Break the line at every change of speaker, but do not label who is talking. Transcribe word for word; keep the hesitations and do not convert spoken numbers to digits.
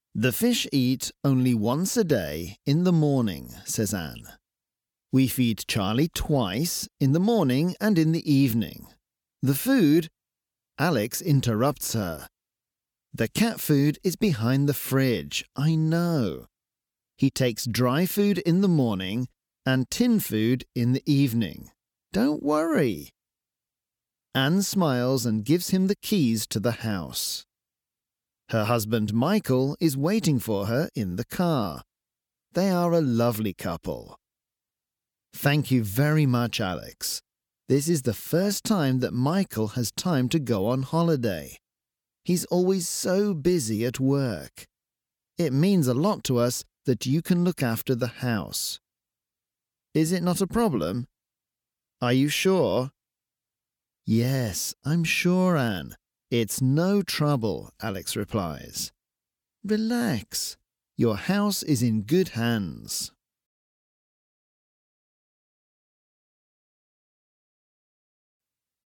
The fish eat only once a day in the morning, says Anne. We feed Charlie twice, in the morning and in the evening. The food... Alex interrupts her. The cat food is behind the fridge, I know. He takes dry food in the morning and tin food in the evening. Don't worry. Anne smiles and gives him the keys to the house. Her husband Michael is waiting for her in the car. They are a lovely couple. Thank you very much, Alex. This is the first time that Michael has time to go on holiday. He's always so busy at work. It means a lot to us that you can look after the house. Is it not a problem? Are you sure? Yes, I'm sure, Anne. It's no trouble, Alex replies. Relax. Your house is in good hands.